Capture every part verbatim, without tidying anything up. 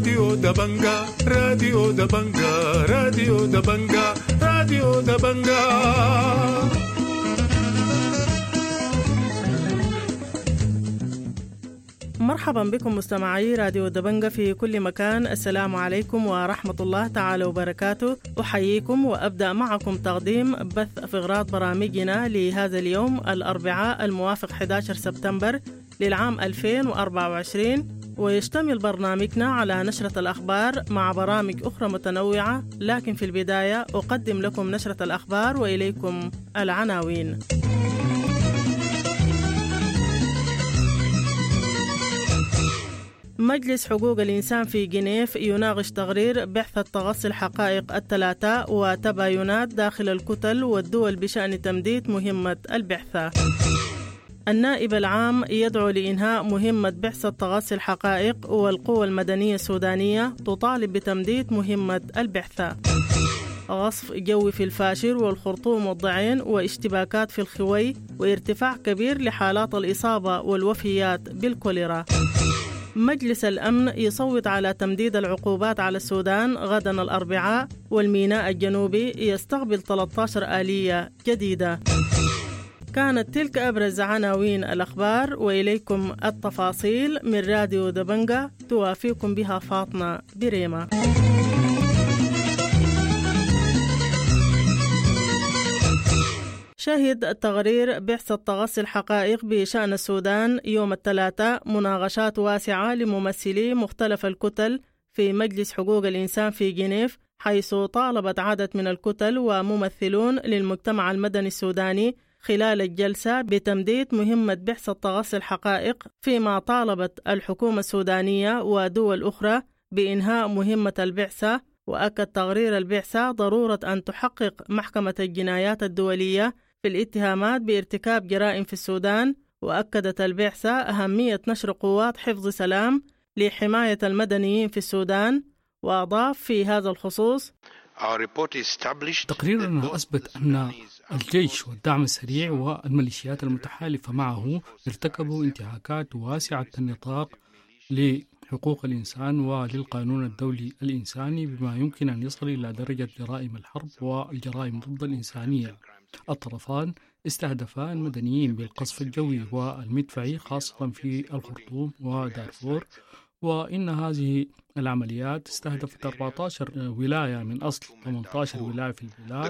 راديو دبنجا راديو دبنجا راديو دبنجا راديو دبنجا. مرحبا بكم مستمعي راديو دبنجا في كل مكان. السلام عليكم ورحمة الله تعالى وبركاته. أحييكم وأبدأ معكم تقديم بث في أغراض برامجنا لهذا اليوم الأربعاء الموافق أحد عشر سبتمبر للعام ألفين وأربعة وعشرين، ويشتمل برنامجنا على نشرة الأخبار مع برامج أخرى متنوعة، لكن في البداية أقدم لكم نشرة الأخبار وإليكم العناوين. مجلس حقوق الإنسان في جنيف يناقش تقرير بعثة تغصي الحقائق الثلاثة وتباينات داخل الكتل والدول بشأن تمديد مهمة البعثة. النائب العام يدعو لإنهاء مهمة بعثة تغصي الحقائق، والقوى المدنية السودانية تطالب بتمديد مهمة البعثة. غصف جوي في الفاشر والخرطوم والضعين واشتباكات في الخوي، وارتفاع كبير لحالات الإصابة والوفيات بالكوليرا. مجلس الأمن يصوت على تمديد العقوبات على السودان غدا الأربعاء، والميناء الجنوبي يستقبل ثلاثة عشر آلية جديدة. كانت تلك أبرز عناوين الأخبار، وإليكم التفاصيل من راديو دبنجا توافيكم بها فاطمة بريمة. شهد تقرير بعثة تغصي الحقائق بشأن السودان يوم الثلاثاء مناقشات واسعة لممثلي مختلف الكتل في مجلس حقوق الإنسان في جنيف، حيث طالبت عدد من الكتل وممثلون للمجتمع المدني السوداني خلال الجلسة بتمديد مهمة بعثة تغصي الحقائق، فيما طالبت الحكومة السودانية ودول أخرى بإنهاء مهمة البعثة. وأكد تقرير البعثة ضرورة أن تحقق محكمة الجنايات الدولية في الاتهامات بارتكاب جرائم في السودان، وأكدت البعثة أهمية نشر قوات حفظ سلام لحماية المدنيين في السودان. وأضاف في هذا الخصوص: تقريرنا أثبت أن الجيش والدعم السريع والميليشيات المتحالفة معه ارتكبوا انتهاكات واسعة النطاق لحقوق الإنسان وللقانون الدولي الإنساني، بما يمكن أن يصل إلى درجة جرائم الحرب والجرائم ضد الإنسانية. الطرفان استهدفا المدنيين بالقصف الجوي والمدفعي خاصة في الخرطوم ودارفور، وإن هذه العمليات استهدفت أربعة عشر ولاية من أصل ثمانية عشر ولاية في البلاد.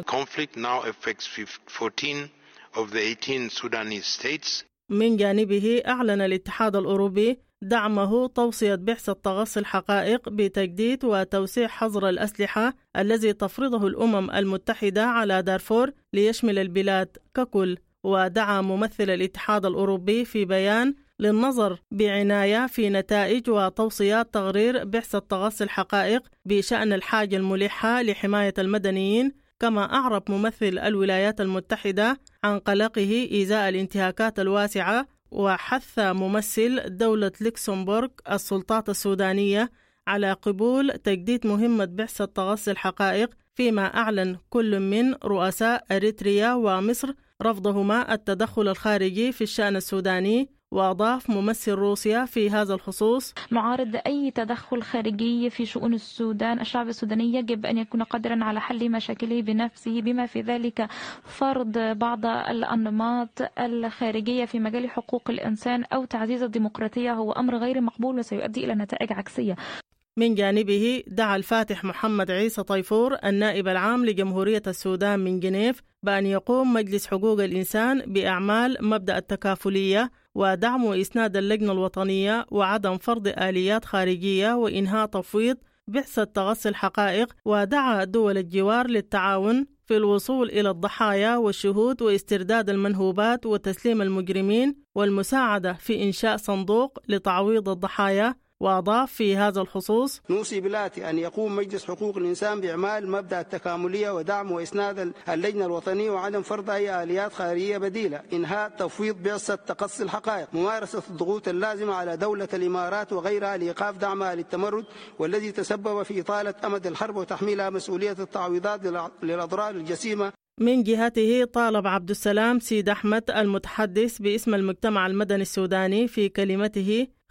من جانبه أعلن الاتحاد الأوروبي دعمه توصية بعثة تغصي الحقائق بتجديد وتوسيع حظر الأسلحة الذي تفرضه الأمم المتحدة على دارفور ليشمل البلاد ككل. ودعا ممثل الاتحاد الأوروبي في بيان للنظر بعناية في نتائج وتوصيات تقرير بعثة تغصي الحقائق بشأن الحاجة الملحة لحماية المدنيين. كما أعرب ممثل الولايات المتحدة عن قلقه إزاء الانتهاكات الواسعة، وحث ممثل دولة لوكسمبورغ السلطات السودانية على قبول تجديد مهمة بعثة تغصي الحقائق، فيما أعلن كل من رؤساء أريتريا ومصر رفضهما التدخل الخارجي في الشأن السوداني. وأضاف ممثل روسيا في هذا الخصوص: معارض أي تدخل خارجي في شؤون السودان. الشعب السوداني يجب أن يكون قادرا على حل مشاكله بنفسه، بما في ذلك فرض بعض الأنماط الخارجية في مجال حقوق الإنسان أو تعزيز الديمقراطية هو أمر غير مقبول وسيؤدي إلى نتائج عكسية. من جانبه دعا الفاتح محمد عيسى طيفور النائب العام لجمهورية السودان من جنيف بأن يقوم مجلس حقوق الإنسان بأعمال مبدأ التكافلية ودعم وإسناد اللجنة الوطنية، وعدم فرض آليات خارجية، وإنهاء تفويض بعثة تغصي الحقائق. ودعا دول الجوار للتعاون في الوصول إلى الضحايا والشهود واسترداد المنهوبات وتسليم المجرمين، والمساعدة في إنشاء صندوق لتعويض الضحايا. وأضاف في هذا الخصوص: نوصي بالآتي: أن يقوم مجلس حقوق الإنسان بإعمال مبدأ التكاملية ودعم وإسناد اللجنة الوطنية وعدم فرض أي آليات خارجية بديلة، إنهاء تفويض بعثة تقصي الحقائق، ممارسة الضغوط اللازمة على دولة الإمارات وغيرها لإيقاف دعمها للتمرد والذي تسبب في إطالة أمد الحرب وتحميلها مسؤولية التعويضات للأضرار الجسيمة. من جهته طالب عبد السلام سيد أحمد المتحدث باسم المجتمع المدني السوداني في كلمته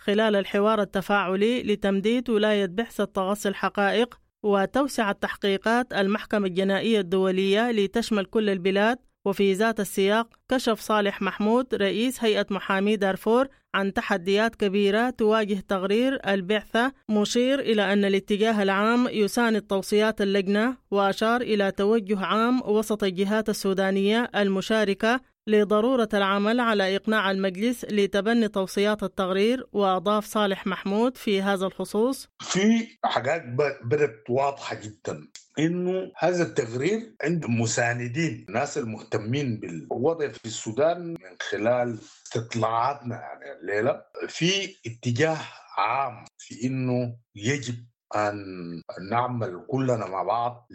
خلال الحوار التفاعلي لتمديد ولاية بعثة تغصي الحقائق وتوسع التحقيقات المحكمة الجنائية الدولية لتشمل كل البلاد. وفي ذات السياق كشف صالح محمود رئيس هيئة محامي دارفور عن تحديات كبيرة تواجه تقرير البعثة، مشير إلى أن الاتجاه العام يساند توصيات اللجنة، وأشار إلى توجه عام وسط الجهات السودانية المشاركة لضرورة العمل على إقناع المجلس لتبني توصيات التقرير. وأضاف صالح محمود في هذا الخصوص: في حاجات بدت واضحة جدا إنه هذا التقرير عند مساندين الناس المهتمين بالوضع في السودان من خلال استطلاعاتنا يعني الليلة، في اتجاه عام في إنه يجب أن نعمل كلنا مع بعض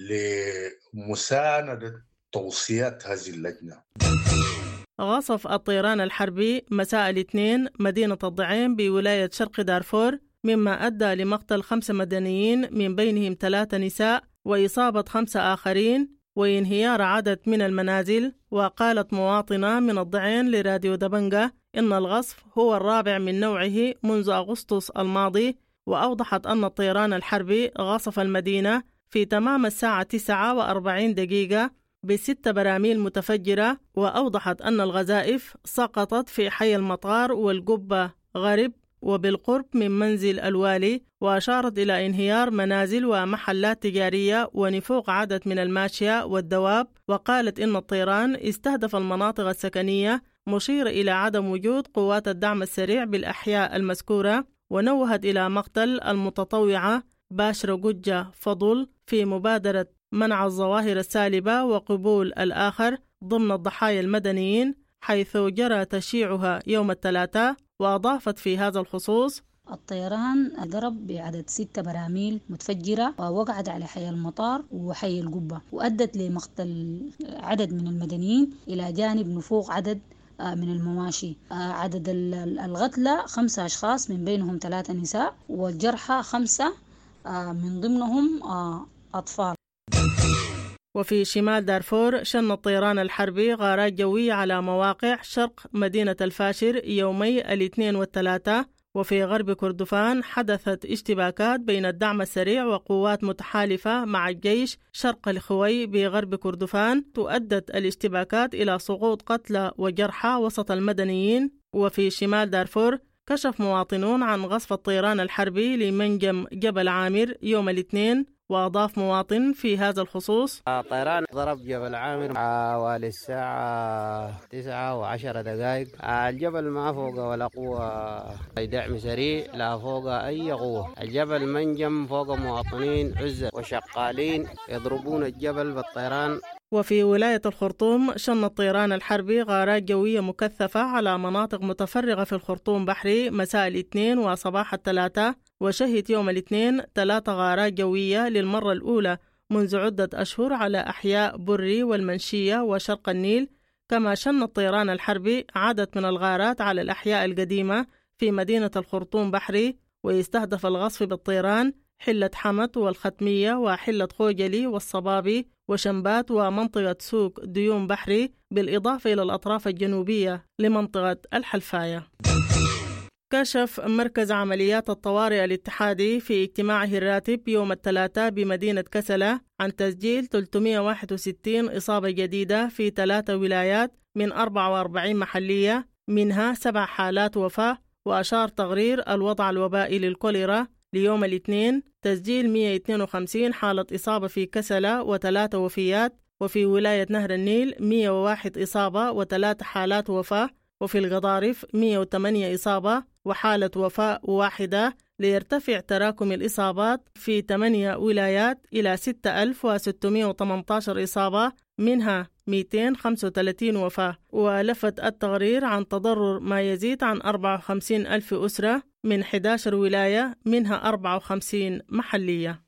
لمساندة توصيات هذه اللجنة. غصف الطيران الحربي مساء الاثنين مدينة الضعيم بولاية شرق دارفور، مما أدى لمقتل خمسة مدنيين من بينهم ثلاثة نساء وإصابة خمسة آخرين وانهيار عدد من المنازل. وقالت مواطنة من الضعين لراديو دبنجة إن الغصف هو الرابع من نوعه منذ أغسطس الماضي، وأوضحت أن الطيران الحربي غصف المدينة في تمام الساعة تسعة وأربعين دقيقة بست براميل متفجرة. وأوضحت أن الغزائف سقطت في حي المطار والقبة غرب وبالقرب من منزل الوالي، وأشارت إلى انهيار منازل ومحلات تجارية ونفوق عدد من الماشية والدواب. وقالت إن الطيران استهدف المناطق السكنية، مشير إلى عدم وجود قوات الدعم السريع بالأحياء المذكورة. ونوهت إلى مقتل المتطوعة باشرة جوجة فضل في مبادرة منع الظواهر السالبة وقبول الآخر ضمن الضحايا المدنيين، حيث جرى تشييعها يوم الثلاثاء. وأضافت في هذا الخصوص: الطيران ضرب بعدد ستة براميل متفجرة ووقعت على حي المطار وحي القبة، وأدت لمقتل عدد من المدنيين إلى جانب نفوق عدد من المواشي. عدد القتلى خمسة أشخاص من بينهم ثلاثة نساء، والجرحى خمسة من ضمنهم أطفال. وفي شمال دارفور شن الطيران الحربي غارات جوية على مواقع شرق مدينة الفاشر يومي الاثنين والثلاثاء. وفي غرب كردفان حدثت اشتباكات بين الدعم السريع وقوات متحالفة مع الجيش شرق الخوي بغرب كردفان، تؤدت الاشتباكات إلى سقوط قتلى وجرحى وسط المدنيين. وفي شمال دارفور كشف مواطنون عن غصف الطيران الحربي لمنجم جبل عامر يوم الاثنين. وأضاف مواطن في هذا الخصوص: الطيران ضرب جبل عامر حوالي الساعة تسعة وعشر دقائق. الجبل ما فوق ولا قوة دعم سريع، لا فوق أي قوة. الجبل منجم فوق مواطنين عزة وشغالين يضربون الجبل بالطيران. وفي ولاية الخرطوم شن الطيران الحربي غارات جوية مكثفة على مناطق متفرغة في الخرطوم بحري مساء الاثنين وصباح الثلاثاء. وشهد يوم الاثنين ثلاثة غارات جوية للمرة الأولى منذ عدة أشهر على أحياء بري والمنشية وشرق النيل. كما شن الطيران الحربي عدد من الغارات على الأحياء القديمة في مدينة الخرطوم بحري، ويستهدف الغصف بالطيران حلة حمد والختمية وحلة خوجلي والصبابي وشنبات ومنطقة سوق ديوم بحري، بالإضافة إلى الأطراف الجنوبية لمنطقة الحلفاية. كشف مركز عمليات الطوارئ الاتحادي في اجتماعه الراتب يوم الثلاثاء بمدينة كسلة عن تسجيل ثلاثمئة وواحد وستين إصابة جديدة في ثلاثة ولايات من أربعة وأربعين محلية، منها سبع حالات وفاة. وأشار تقرير الوضع الوبائي للكوليرا ليوم الاثنين تسجيل مئة واثنين وخمسين حالة إصابة في كسلة وثلاثة وفيات. وفي ولاية نهر النيل مئة وواحد إصابة وثلاث حالات وفاة. وفي الغضارف مئة وثمانية إصابة وحالة وفاة واحدة، ليرتفع تراكم الإصابات في ثمانية ولايات إلى ستة آلاف وستمئة وثمانية عشر إصابة، منها مئتين وخمسة وثلاثين وفاة. ولفت التقرير عن تضرر ما يزيد عن أربعة وخمسين ألف أسرة من أحد عشر ولاية، منها أربعة وخمسين محلية.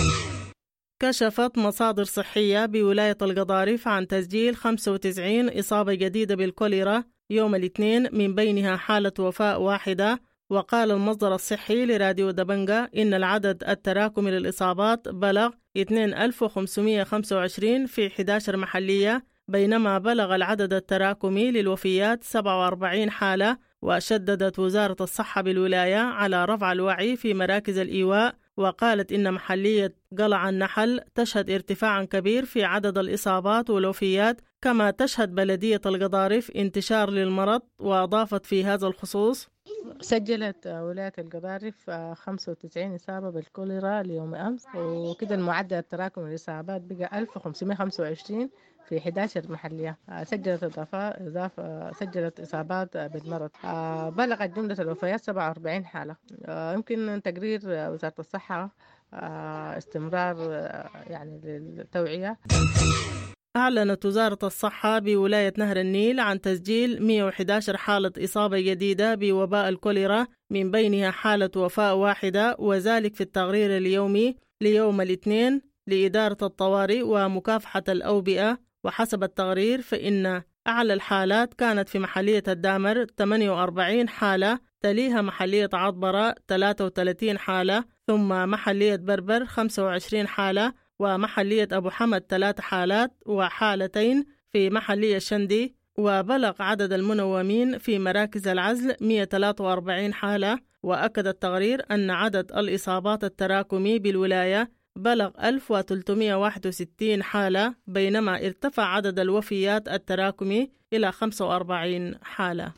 كشفت مصادر صحية بولاية الغضارف عن تسجيل خمسة وتسعين إصابة جديدة بالكوليرا يوم الاثنين، من بينها حالة وفاة واحدة. وقال المصدر الصحي لراديو دبنجة إن العدد التراكمي للإصابات بلغ اثنين آلاف وخمسمئة وخمسة وعشرين في أحد عشر محلية، بينما بلغ العدد التراكمي للوفيات سبعة وأربعين حالة وشددت وزارة الصحة بالولاية على رفع الوعي في مراكز الإيواء، وقالت إن محلية قلع النحل تشهد ارتفاعا كبير في عدد الإصابات والوفيات، كما تشهد بلدية القضارف انتشار للمرض. وأضافت في هذا الخصوص: سجلت ولاية القضارف خمسة وتسعين إصابة بالكوليرا اليوم أمس، وكده المعدل التراكم الإصابات بقى ألف وخمسمائة وخمسة وعشرين في إحدى عشرة محلية. سجلت إضافة إضافة سجلت إصابات بالمرض. بلغت جملة الوفيات سبعة وأربعين حالة. يمكن تقرير وزارة الصحة استمرار يعني للتوعية. أعلنت وزارة الصحة بولاية نهر النيل عن تسجيل مئة وأحد عشر حالة إصابة جديدة بوباء الكوليرا، من بينها حالة وفاة واحدة، وذلك في التقرير اليومي ليوم الاثنين لإدارة الطوارئ ومكافحة الأوبئة. وحسب التقرير فإن أعلى الحالات كانت في محلية الدامر ثمانية وأربعين حالة، تليها محلية عطبرة ثلاثة وثلاثين حالة، ثم محلية بربر خمسة وعشرين حالة، ومحلية أبو حمد ثلاث حالات وحالتين في محلية شندي. وبلغ عدد المنومين في مراكز العزل مئة وثلاثة وأربعين حالة. وأكد التقرير أن عدد الإصابات التراكمي بالولاية بلغ ألف وثلاثمائة وواحد وستين حالة، بينما ارتفع عدد الوفيات التراكمي إلى خمسة وأربعين حالة.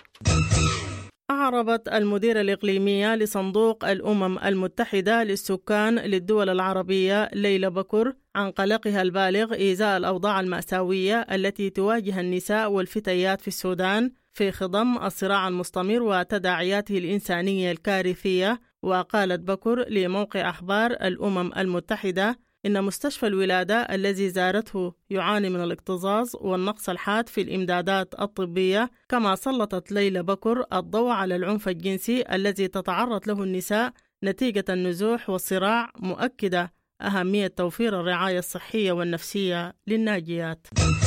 أعربت المديرة الإقليمية لصندوق الأمم المتحدة للسكان للدول العربية ليلى بكر عن قلقها البالغ إزاء الأوضاع المأساوية التي تواجه النساء والفتيات في السودان في خضم الصراع المستمر وتداعياته الإنسانية الكارثية. وقالت بكر لموقع أخبار الأمم المتحدة إن مستشفى الولادة الذي زارته يعاني من الاكتظاظ والنقص الحاد في الإمدادات الطبية. كما سلطت ليلى بكر الضوء على العنف الجنسي الذي تتعرض له النساء نتيجة النزوح والصراع، مؤكدة أهمية توفير الرعاية الصحية والنفسية للناجيات.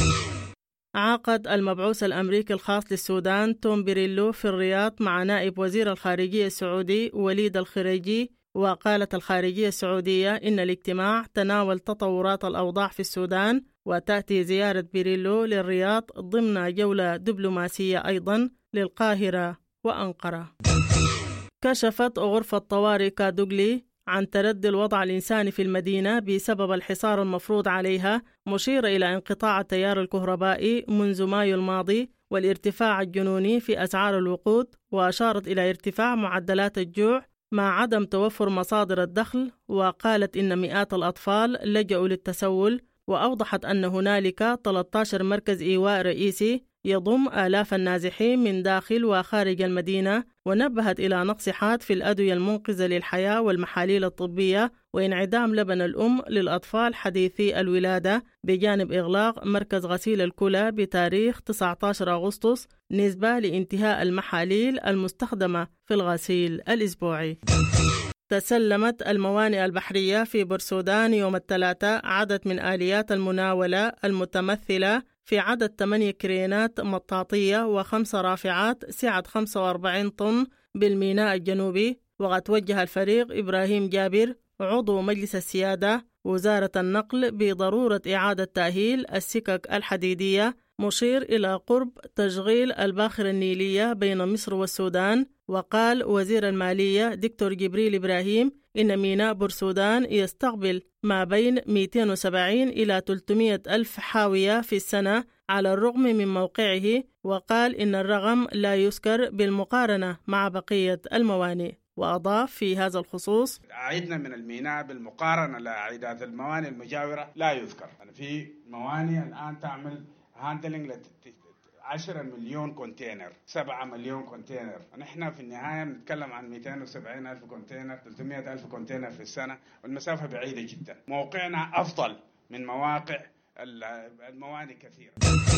عقد المبعوث الأمريكي الخاص للسودان توم بيريلو في الرياض مع نائب وزير الخارجية السعودي وليد الخريجي. وقالت الخارجية السعودية إن الاجتماع تناول تطورات الأوضاع في السودان، وتأتي زيارة بيريلو للرياض ضمن جولة دبلوماسية أيضا للقاهرة وأنقرة. كشفت غرفة طوارئ كادوغلي عن تردي الوضع الإنساني في المدينة بسبب الحصار المفروض عليها، مشيرة إلى انقطاع التيار الكهربائي منذ مايو الماضي والارتفاع الجنوني في أسعار الوقود. وأشارت إلى ارتفاع معدلات الجوع مع عدم توفر مصادر الدخل. وقالت إن مئات الأطفال لجأوا للتسول. وأوضحت أن هنالك ثلاثة عشر مركز إيواء رئيسي يضم آلاف النازحين من داخل وخارج المدينة. ونبهت إلى نقص حاد في الأدوية المنقذة للحياة والمحاليل الطبية وانعدام لبن الأم للأطفال حديثي الولادة، بجانب إغلاق مركز غسيل الكلى بتاريخ تسعة عشر أغسطس نسبة لانتهاء المحاليل المستخدمة في الغسيل الأسبوعي. تسلمت الموانئ البحرية في بورسودان يوم الثلاثاء عدد من آليات المناولة المتمثلة في عدد ثمانية كرينات مطاطية وخمس رافعات سعة خمسة وأربعين طن بالميناء الجنوبي. وقد توجه الفريق إبراهيم جابر عضو مجلس السيادة وزارة النقل بضرورة إعادة تأهيل السكك الحديدية، مشير إلى قرب تشغيل الباخرة النيلية بين مصر والسودان. وقال وزير المالية دكتور جبريل إبراهيم إن ميناء بورسودان يستقبل ما بين مئتين وسبعين إلى ثلاثمئة ألف حاوية في السنة على الرغم من موقعه. وقال إن الرقم لا يذكر بالمقارنة مع بقية الموانئ. وأضاف في هذا الخصوص: عدنا من الميناء بالمقارنة لعداد الموانئ المجاورة لا يذكر. يعني في موانئ الآن تعمل هاندلنج عشرة مليون كونتينر، سبعة مليون كونتينر. نحن في النهاية نتكلم عن مئتين وسبعين ألف كونتينر، ثلاثمئة ألف كونتينر في السنة، والمسافة بعيدة جدا. موقعنا أفضل من مواقع الموانئ كثيرة.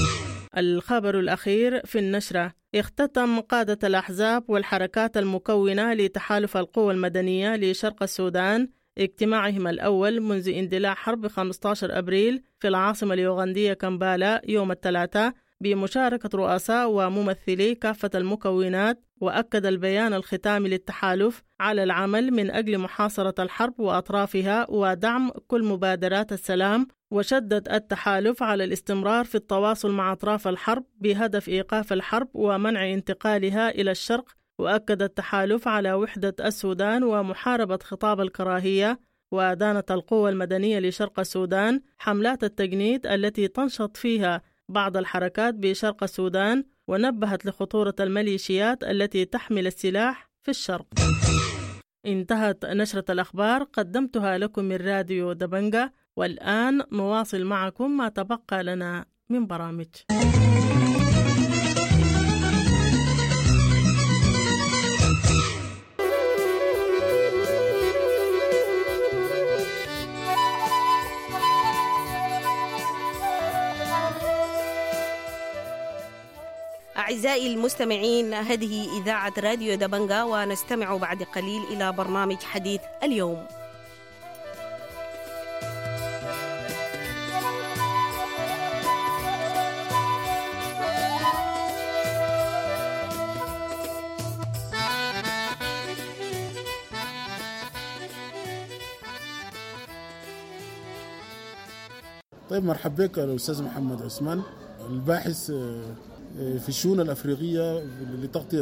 الخبر الأخير في النشرة: اختتم قادة الأحزاب والحركات المكونة لتحالف القوى المدنية لشرق السودان اجتماعهم الأول منذ اندلاع حرب خمسة عشر أبريل في العاصمة اليوغندية كمبالا يوم الثلاثاء بمشاركة رؤساء وممثلي كافة المكونات. وأكد البيان الختامي للتحالف على العمل من أجل محاصرة الحرب وأطرافها ودعم كل مبادرات السلام. وشدد التحالف على الاستمرار في التواصل مع أطراف الحرب بهدف إيقاف الحرب ومنع انتقالها إلى الشرق. وأكد التحالف على وحدة السودان ومحاربة خطاب الكراهية. وأدانت القوى المدنية لشرق السودان حملات التجنيد التي تنشط فيها بعض الحركات بشرق السودان، ونبهت لخطورة الميليشيات التي تحمل السلاح في الشرق. انتهت نشرة الأخبار، قدمتها لكم من راديو دبنجة، والآن نواصل معكم ما تبقى لنا من برامج. أعزائي المستمعين، هذه إذاعة راديو دبنجة، ونستمع بعد قليل إلى برنامج حديث اليوم. طيب، مرحبا بك الأستاذ محمد عثمان، الباحث في الشؤون الأفريقية لتغطية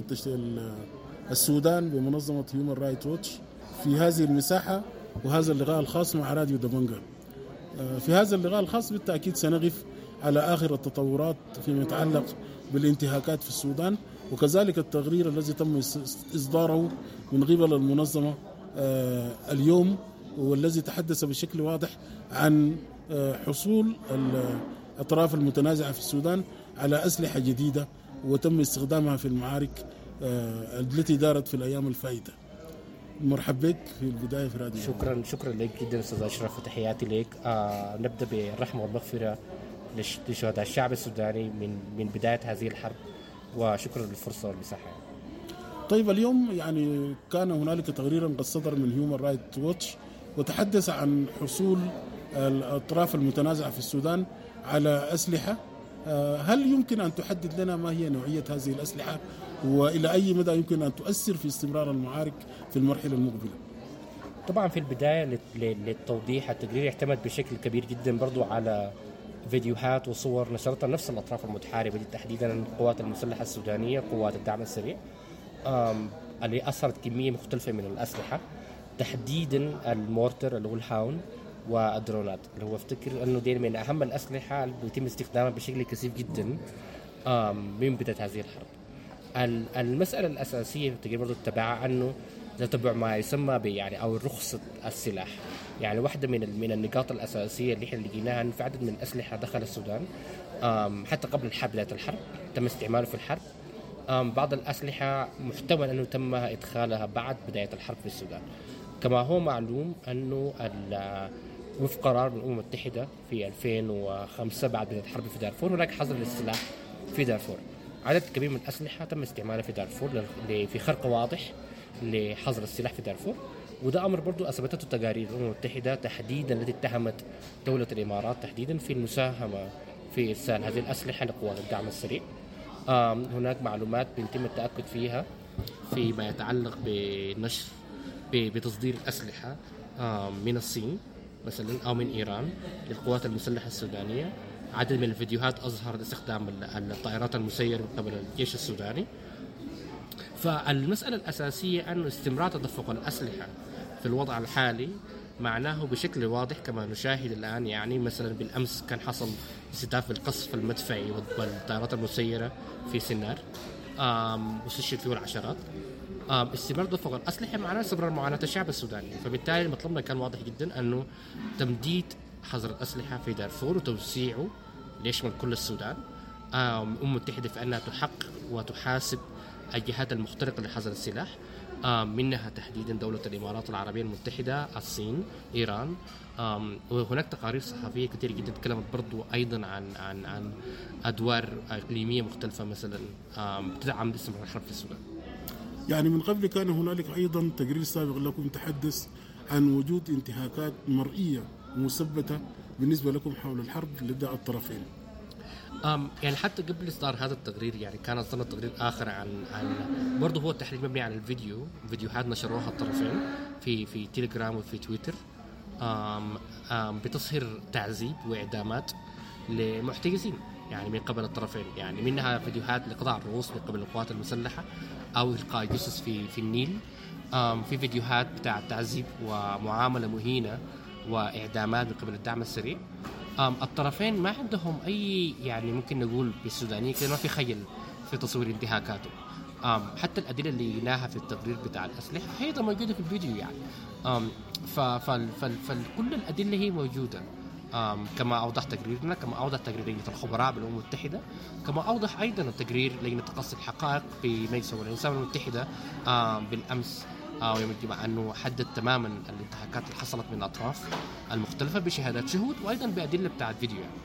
السودان بمنظمة هيومن رايت ووتش في هذه المساحة وهذا اللقاء الخاص مع راديو دبنجة. في هذا اللقاء الخاص بالتأكيد سنقف على آخر التطورات فيما يتعلق بالانتهاكات في السودان، وكذلك التقرير الذي تم إصداره من قبل المنظمة اليوم، والذي تحدث بشكل واضح عن حصول الأطراف المتنازعة في السودان على أسلحة جديدة وتم استخدامها في المعارك التي دارت في الأيام الفائتة. مرحبا بك في البداية في راديو. شكرا شكرا لك جدا أستاذ أشرف، وتحياتي لك. آه نبدأ بالرحمة والمغفرة لشهداء الشعب السوداني من من بداية هذه الحرب، وشكرا للفرصة والمساحة. طيب، اليوم يعني كان هنالك تقريرا قد صدر من هيومن رايت ووتش وتحدث عن حصول الأطراف المتنازعة في السودان على أسلحة. هل يمكن أن تحدد لنا ما هي نوعية هذه الأسلحة، وإلى أي مدى يمكن أن تؤثر في استمرار المعارك في المرحلة المقبلة؟ طبعا في البداية للتوضيح، التقرير يعتمد بشكل كبير جدا برضو على فيديوهات وصور نشرتها نفس الأطراف المتحاربة، تحديدا القوات المسلحة السودانية، قوات الدعم السريع، اللي أثرت كمية مختلفة من الأسلحة، تحديدا المورتر اللي هو الهاون والدرونات، اللي هو افتكر انه دي من اهم الاسلحه اللي بيتم استخدامها بشكل كثيف جدا من بدايه هذه الحرب. المساله الاساسيه تقدر برضه تتبعها انه تتبع ما يسمى ب يعني او رخصه السلاح. يعني واحده من من النقاط الاساسيه اللي احنا لقيناها انه في عدد من الاسلحه دخل السودان حتى قبل الحرب، بدايه الحرب تم استعماله في الحرب. بعض الاسلحه محتمل انه تم ادخالها بعد بدايه الحرب في السودان. كما هو معلوم أنه وفق قرار من الأمم المتحدة في ألفين وخمسة بعد بداية الحرب في دارفور، هناك حظر للسلاح في دارفور. عدد كبير من الأسلحة تم استعمالها في دارفور في خرق واضح لحظر السلاح في دارفور، وده أمر برضو أثبتته تقارير الأمم المتحدة تحديدا التي اتهمت دولة الإمارات تحديدا في المساهمة في إرسال هذه الأسلحة لقوات الدعم السريع. هناك معلومات بيتم التأكد فيها فيما يتعلق بنشر بتصدير الأسلحة من الصين مثلا أو من إيران للقوات المسلحة السودانية. عدد من الفيديوهات أظهر استخدام الطائرات المسيرة قبل الجيش السوداني. فالمسألة الأساسية أن استمرار تدفق الأسلحة في الوضع الحالي معناه بشكل واضح كما نشاهد الآن. يعني مثلا بالأمس كان حصل استهداف القصف المدفعي والطائرات المسيرة في سنار واستشهد فيه العشرات. استمرار تدفق الأسلحة معناه استمرار معاناة الشعب السوداني. فبالتالي مطلبنا كان واضح جدا أنه تمديد حظر الأسلحة في دارفور وتوسيعه ليشمل كل السودان. الأمم المتحدة في أنها تحقق وتحاسب الجهات المخترقة لحظر السلاح، منها تحديدا دولة الإمارات العربية المتحدة، الصين، إيران. وهناك تقارير صحفية كثير جدا تكلمت برضو أيضا عن عن عن أدوار إقليمية مختلفة مثلا تدعم استمرار الحرب في السودان. يعني من قبل كان هنالك أيضا تقرير سابق لكم تحدث عن وجود انتهاكات مرئية مثبتة بالنسبة لكم حول الحرب لدى الطرفين. أم يعني حتى قبل إصدار هذا التقرير يعني كان أصدرنا تقرير آخر عن عن برضه هو التحليل مبني على الفيديو، فيديوهات نشروها الطرفين في في تيليجرام وفي تويتر أم أم بتصهر تعذيب وإعدامات لمحتجزين يعني من قبل الطرفين، يعني منها فيديوهات لقطاع الرؤوس من قبل القوات المسلحة أو إلقاء جثث في في النيل، في فيديوهات بتاع تعذيب ومعاملة مهينة وإعدامات من قبل الدعم السريع. الطرفين ما عندهم أي يعني ممكن نقول بالسودانية كده ما في خيل في تصوير انتهاكاته. حتى الأدلة اللي لقيناها في التقرير بتاع الأسلحة هي موجودة في الفيديو يعني. فكل الأدلة هي موجودة كما أوضح تقريرنا، كما أوضح تقرير لجنة الخبراء بالأمم المتحدة، كما أوضح أيضا التقرير لجنة تقصي الحقائق في مجلس الإنسان المتحدة بالأمس أو يوم الجمعة، أنه حدد تماما الانتهاكات اللي حصلت من الأطراف المختلفة بشهادات شهود وأيضا بأدلة بتاع الفيديو يعني.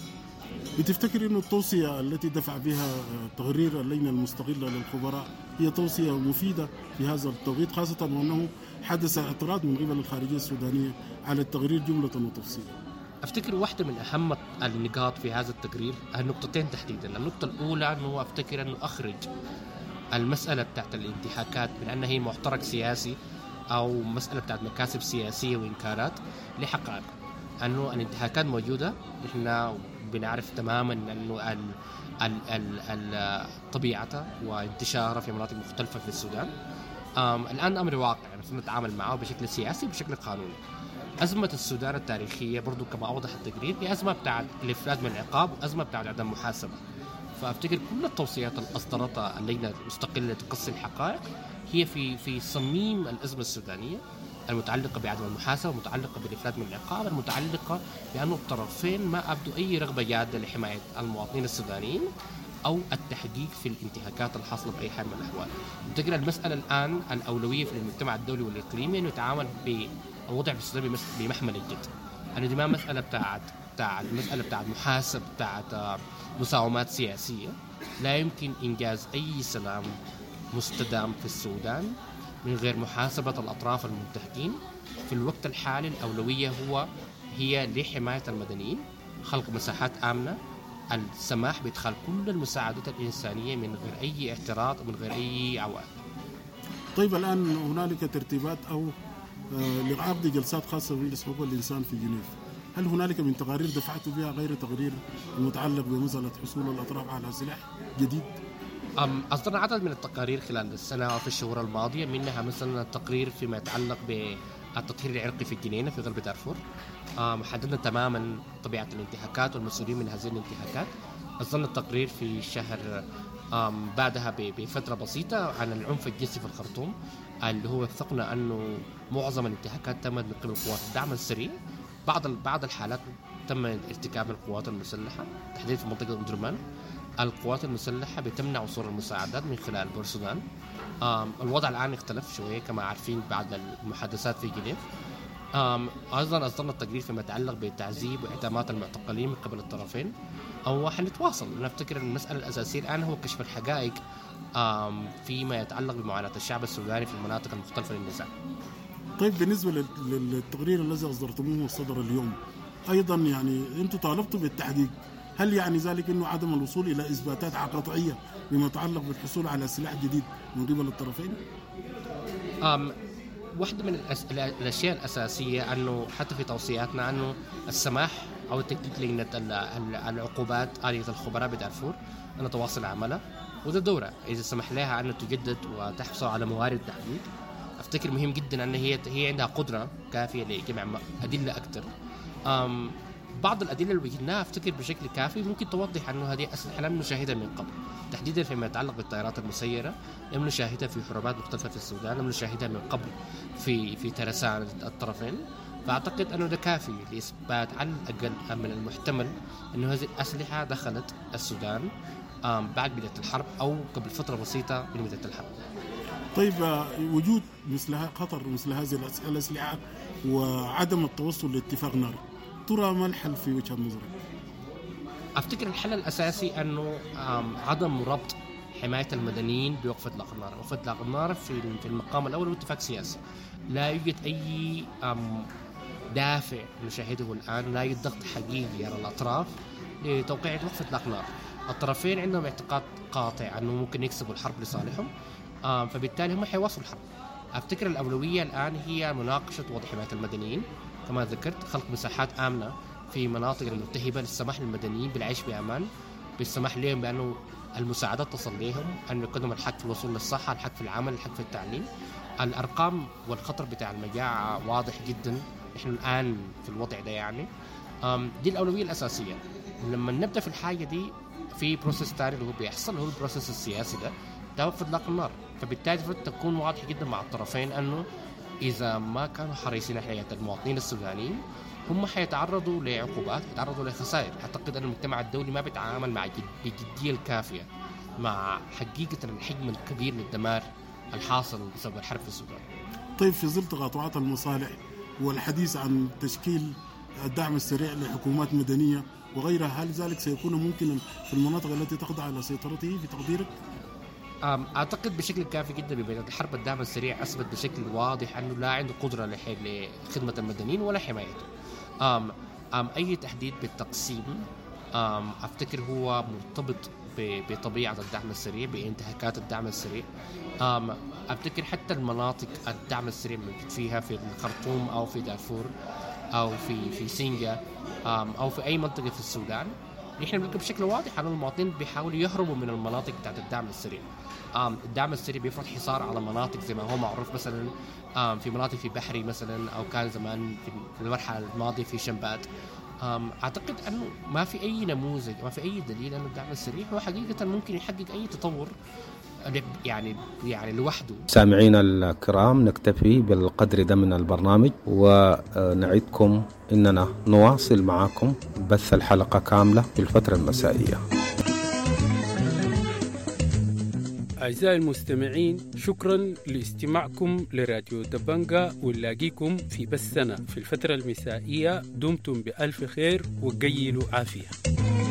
بتفتكر أنه التوصية التي دفع بها تقرير اللجنة المستقلة للخبراء هي توصية مفيدة في هذا التوقيت، خاصة وأنه حدث اعتراض من قبل الخارجية السودانية على التقرير جملة وتفصيلا؟ أفتكر واحدة من أهم النقاط في هذا التقرير النقطتين تحديدا. النقطة الأولى أنه أفتكر أنه أخرج المسألة بتاعت الانتهاكات من أنها هي محترك سياسي أو مسألة بتاعت مكاسب سياسية وإنكارات لحقائق، أنه الانتهاكات موجودة. إحنا بنعرف تماما أنه ال ال ال ال طبيعتها وانتشارها في مناطق مختلفة في السودان. الآن أمر واقع يعني نتعامل معه بشكل سياسي وبشكل قانوني. أزمة السودان التاريخية برضو كما أوضح التقرير هي أزمة بتاعت الإفلات من العقاب وأزمة بتاعت عدم محاسبة. فأفتكر كل التوصيات اللي أصدرتها اللجنة المستقلة لتقصي الحقائق هي في في صميم الأزمة السودانية المتعلقة بعدم المحاسبة، المتعلقة بالإفلات من العقاب، المتعلقة بأن الطرفين ما أبدوا أي رغبة جادة لحماية المواطنين السودانيين أو التحقيق في الانتهاكات الحاصلة بأي حال من الأحوال. أفتكر المسألة الآن الأولوية في المجتمع الدولي والإقليمي أنه يتعامل بالوضع في السودان بمحمل الجد. أنا دي ما مسألة بتاعت بتاعت المسألة بتاعت محاسب بتاعت مساومات سياسية. لا يمكن إنجاز أي سلام مستدام في السودان من غير محاسبة الأطراف المنتهكين. في الوقت الحالي الأولوية هو هي لحماية المدنيين، خلق مساحات آمنة، السماح بإدخال كل المساعدات الإنسانية من غير أي اعتراض ومن غير أي عوائق. طيب الآن هنالك ترتيبات أو لعقد جلسات خاصة بمجلس حقوق الإنسان في جنيف، هل هنالك من تقارير دفعتوا بها غير تقرير المتعلق بمسألة حصول الأطراف على سلاح جديد؟ أصدرنا عدد من التقارير خلال السنة أو في الشهور الماضية، منها مثلا التقرير فيما يتعلق بالتطهير العرقي في الجنينة في غرب دارفور. حددنا تماما طبيعة الانتهاكات والمسؤولين من هذه الانتهاكات. أصدرنا التقرير في شهر بعدها بفترة بسيطة عن العنف الجنسي في الخرطوم، اللي هو وثقنا أنه معظم الانتهاكات تمت من قبل قوات الدعم السريع. بعض بعض الحالات تم ارتكاب القوات المسلحة تحديدا في منطقة أم درمان. القوات المسلحة بتمنع وصول المساعدات من خلال بورسودان. الوضع الآن اختلف شوية كما عارفين بعد المحادثات في جنيف. أيضا أصدرنا التقرير فيما يتعلق بالتعذيب واعدامات المعتقلين من قبل الطرفين. أو حنتواصل. أنا أفتكر المسألة الأساسية الآن هو كشف الحقائق فيما يتعلق بمعاناة الشعب السوداني في المناطق المختلفة للنزاع. طيب بالنسبة للتقرير الذي أصدرتموه والصدر اليوم أيضا يعني أنتم طالبتوا بالتحقيق، هل يعني ذلك أنه عدم الوصول إلى إثباتات قطعية بما يتعلق بالحصول على سلاح جديد من قبل الطرفين؟ أم واحدة من الأشياء الأساسية أنه حتى في توصياتنا أنه السماح أو تجديد لجنة العقوبات آلية الخبراء بدارفور أن نتواصل عملها، وده دورة إذا سمح لها أن تجدد وتحصل على موارد تحقيق. أفتكر مهم جدا أن هي هي عندها قدرة كافية لجمع أدلة أكثر. بعض الأدلة اللي وجدناها أفتكر بشكل كافي ممكن توضح أنه هذه أسلحة لم نشاهدها من قبل، تحديدا فيما يتعلق بالطائرات المسيرة. لم نشاهدها في حروبات مختلفة في السودان، لم نشاهدها من قبل في في ترسان الطرفين. فأعتقد أنه ده كافي لإثبات على الأقل من المحتمل أنه هذه الأسلحة دخلت السودان بعد بداية الحرب أو قبل فترة بسيطة من بداية الحرب. طيب وجود مثل خطر مثل هذه الأسلحة وعدم التوصل لاتفاق نار، ترى ما الحل في وجهة نظرك؟ أفتكر الحل الأساسي أنه عدم ربط حماية المدنيين بوقف إطلاق النار. وقف إطلاق النار في في المقام الأول واتفاق سياسي. لا يوجد أي دافع نشاهده الآن، لا يوجد ضغط حقيقي على الأطراف لتوقيع وقف إطلاق نار. الطرفين عندهم اعتقاد قاطع أنه ممكن يكسبوا الحرب لصالحهم، فبالتالي هم حيواصلوا الحرب. أفتكر الأولوية الآن هي مناقشة وضع حماية المدنيين، كما ذكرت خلق مساحات آمنة في مناطق الملتهبة للسماح للمدنيين بالعيش بأمان، بالسماح لهم بأنه المساعدات تصل لهم، أن يقدموا الحق في الوصول للصحة، الحق في العمل، الحق في التعليم. الأرقام والخطر بتاع المجاعة واضح جدا، نحن الآن في الوضع ده يعني. دي الأولوية الأساسية. لما نبدأ في الحاجة دي في بروسيس تاني اللي هو بيحصل، هو البروسيس السياسي ده ده وقف إطلاق النار. فبالتالي تكون واضح جدا مع الطرفين أنه إذا ما كانوا حريصين على حياة المواطنين السودانيين هم حيتعرضوا لعقوبات، يتعرضوا لخسائر. أعتقد أن المجتمع الدولي ما بيتعامل مع بالجدية الكافية مع حقيقة الحجم الكبير للدمار الحاصل بسبب الحرب في السودان. طيب في ظل تقاطعات المصالح والحديث عن تشكيل الدعم السريع لحكومات مدنية وغيرها، هل ذلك سيكون ممكنا في المناطق التي تخضع لسيطرته في تقديرك؟ أعتقد بشكل كافي جدا بين الحرب الدعم السريع أثبت بشكل واضح أنه لا عنده قدرة لخدمة المدنيين ولا حمايته. أم أم أي تحديد بالتقسيم أم أفتكر هو مرتبط بطبيعة الدعم السريع، بانتهاكات الدعم السريع. أم أفتكر حتى المناطق الدعم السريع موجود فيها في الخرطوم أو في دارفور أو في في سينجا أو في أي منطقة في السودان، نحن بنلقى بشكل واضح أن المواطنين بيحاولوا يهربوا من المناطق بتاعت الدعم السريع. الدعم السريع بيفرض حصار على مناطق زي ما هو معروف، مثلا في مناطق في بحري مثلا، أو كان زمان في المرحلة الماضية في شنبات. أعتقد أنه ما في أي نموذج، ما في أي دليل أن الدعم السريع هو حقيقة ممكن يحقق أي تطور يعني يعني لوحده. سامعينا الكرام، نكتفي بالقدر ده من البرنامج، ونعدكم إننا نواصل معكم بث الحلقة كاملة في الفترة المسائية. أعزائي المستمعين، شكرا لاستماعكم لراديو دبنجا، ونلاقيكم في بثنا في الفترة المسائية. دمتم بألف خير وقيلوا عافية.